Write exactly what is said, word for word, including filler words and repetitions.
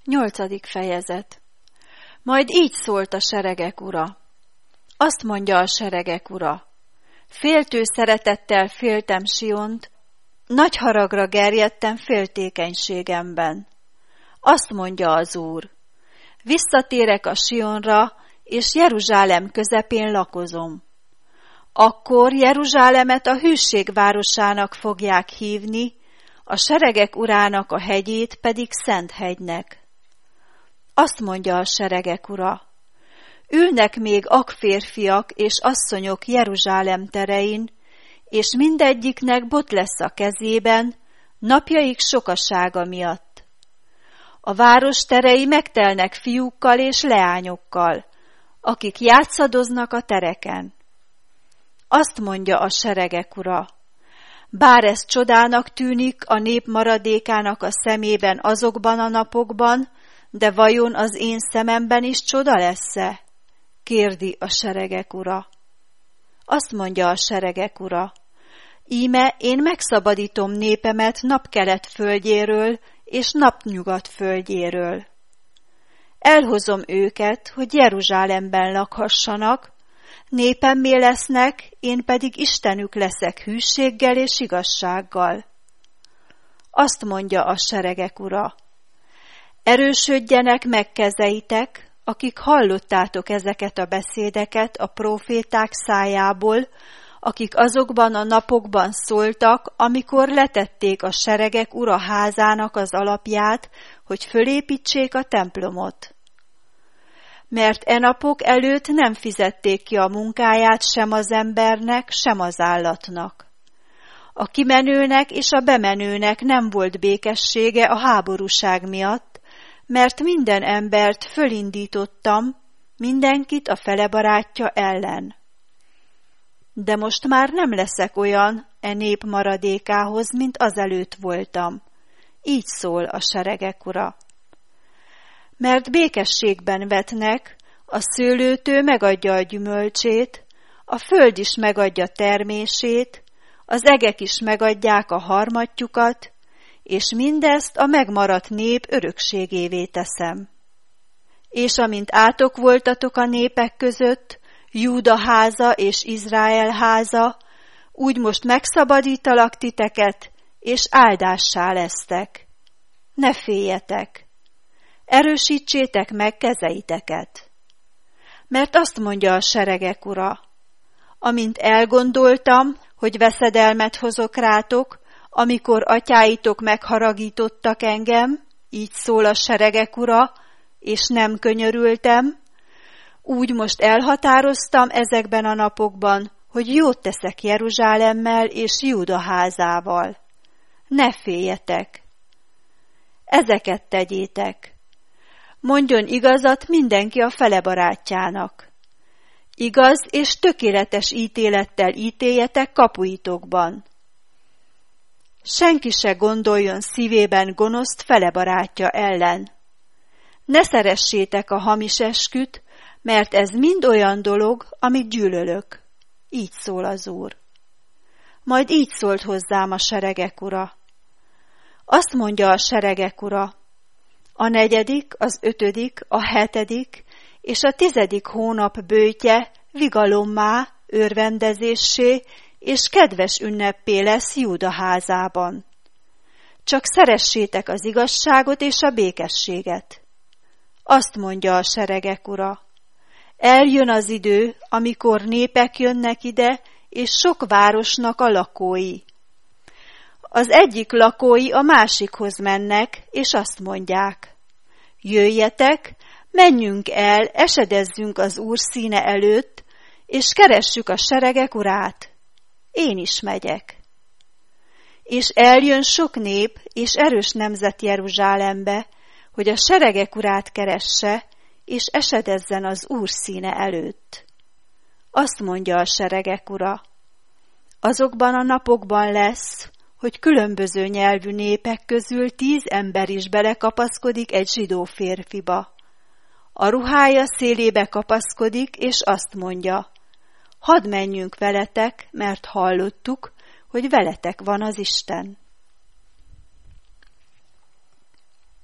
Nyolcadik fejezet. Majd így szólt a seregek ura. Azt mondja a seregek ura. Féltő szeretettel féltem Siont, nagy haragra gerjedtem féltékenységemben. Azt mondja az Úr. Visszatérek a Sionra, és Jeruzsálem közepén lakozom. Akkor Jeruzsálemet a hűség városának fogják hívni, a seregek urának a hegyét pedig Szent hegynek. Azt mondja a seregek ura, ülnek még akférfiak és asszonyok Jeruzsálem terein, és mindegyiknek bot lesz a kezében, napjaik sokasága miatt. A város terei megtelnek fiúkkal és leányokkal, akik játszadoznak a tereken. Azt mondja a seregek ura, bár ez csodának tűnik a nép maradékának a szemében azokban a napokban, de vajon az én szememben is csoda lesz-e? Kérdi a seregek ura. Azt mondja a seregek ura, íme én megszabadítom népemet napkelet földjéről és napnyugat földjéről. Elhozom őket, hogy Jeruzsálemben lakhassanak, népemmé lesznek, én pedig Istenük leszek hűséggel és igazsággal. Azt mondja a seregek ura, erősödjenek meg kezeitek, akik hallottátok ezeket a beszédeket a próféták szájából, akik azokban a napokban szóltak, amikor letették a seregek ura házának az alapját, hogy fölépítsék a templomot. Mert e napok előtt nem fizették ki a munkáját sem az embernek, sem az állatnak. A kimenőnek és a bemenőnek nem volt békessége a háborúság miatt, mert minden embert fölindítottam, mindenkit a fele barátja ellen. De most már nem leszek olyan e nép maradékához, mint azelőtt voltam. Így szól a seregek ura. Mert békességben vetnek, a szőlőtő megadja a gyümölcsét, a föld is megadja termését, az egek is megadják a harmatjukat, és mindezt a megmaradt nép örökségévé teszem. És amint átok voltatok a népek között, Júda háza és Izrael háza, úgy most megszabadítalak titeket, és áldássá lesztek. Ne féljetek! Erősítsétek meg kezeiteket! Mert azt mondja a seregek ura, amint elgondoltam, hogy veszedelmet hozok rátok, amikor atyáitok megharagítottak engem, így szól a seregek ura, és nem könyörültem, úgy most elhatároztam ezekben a napokban, hogy jót teszek Jeruzsálemmel és Júda házával. Ne féljetek! Ezeket tegyétek. Mondjon igazat mindenki a fele barátjának. Igaz és tökéletes ítélettel ítéljetek kapuitokban. Senki se gondoljon szívében gonoszt fele barátja ellen. Ne szeressétek a hamis esküt, mert ez mind olyan dolog, amit gyűlölök. Így szól az Úr. Majd így szólt hozzám a seregek ura. Azt mondja a seregek ura, a negyedik, az ötödik, a hetedik és a tizedik hónap böjtje vigalommá, örvendezéssé és kedves ünneppé lesz Júda házában. Csak szeressétek az igazságot és a békességet. Azt mondja a seregek ura, eljön az idő, amikor népek jönnek ide, és sok városnak a lakói. Az egyik lakói a másikhoz mennek, és azt mondják, jöjjetek, menjünk el, esedezzünk az Úr színe előtt, és keressük a seregek urát. Én is megyek. És eljön sok nép és erős nemzet Jeruzsálembe, hogy a seregek urát keresse, és esedezzen az Úr színe előtt. Azt mondja a seregek ura, azokban a napokban lesz, hogy különböző nyelvű népek közül tíz ember is belekapaszkodik egy zsidó férfiba. A ruhája szélébe kapaszkodik, és azt mondja, hadd menjünk veletek, mert hallottuk, hogy veletek van az Isten.